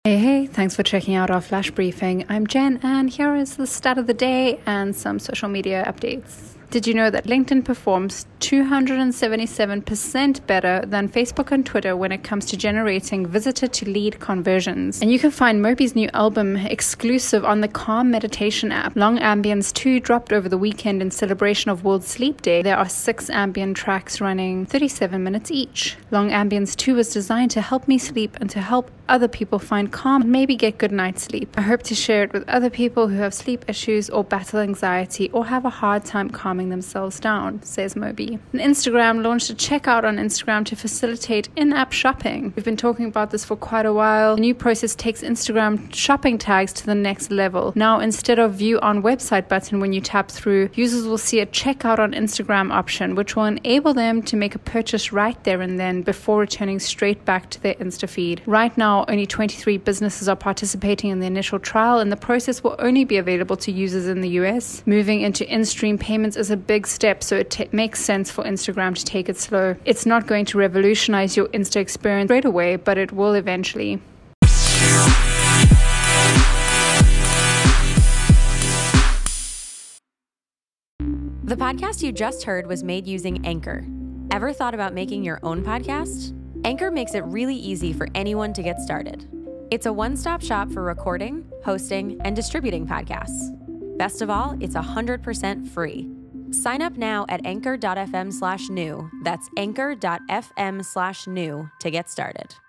Hey, thanks for checking out our flash briefing. I'm Jen, and here is the stat of the day and some social media updates. Did you know that LinkedIn performs 277% better than Facebook and Twitter when it comes to generating visitor-to-lead conversions? And you can find Moby's new album exclusive on the Calm meditation app. Long Ambience 2 dropped over the weekend in celebration of World Sleep Day. There are 6 ambient tracks running 37 minutes each. Long Ambience 2 was designed to help me sleep and to help other people find calm and maybe get good night's sleep. I hope to share it with other people who have sleep issues or battle anxiety or have a hard time calming themselves down, says Moby. And Instagram launched a checkout on Instagram to facilitate in-app shopping. We've been talking about this for quite a while. The new process takes Instagram shopping tags to the next level. Now, instead of view on website button when you tap through, users will see a checkout on Instagram option, which will enable them to make a purchase right there and then before returning straight back to their Insta feed. Right now, only 23 businesses are participating in the initial trial, and the process will only be available to users in the US. Moving into in-stream payments is a big step, so it makes sense for Instagram to take it slow. It's not going to revolutionize your Insta experience right away, but it will eventually. The podcast you just heard was made using Anchor. Ever thought about making your own podcast? Anchor makes it really easy for anyone to get started. It's a one-stop shop for recording, hosting, and distributing podcasts. Best of all, it's 100% free. Sign up now at anchor.fm/new. That's anchor.fm/new to get started.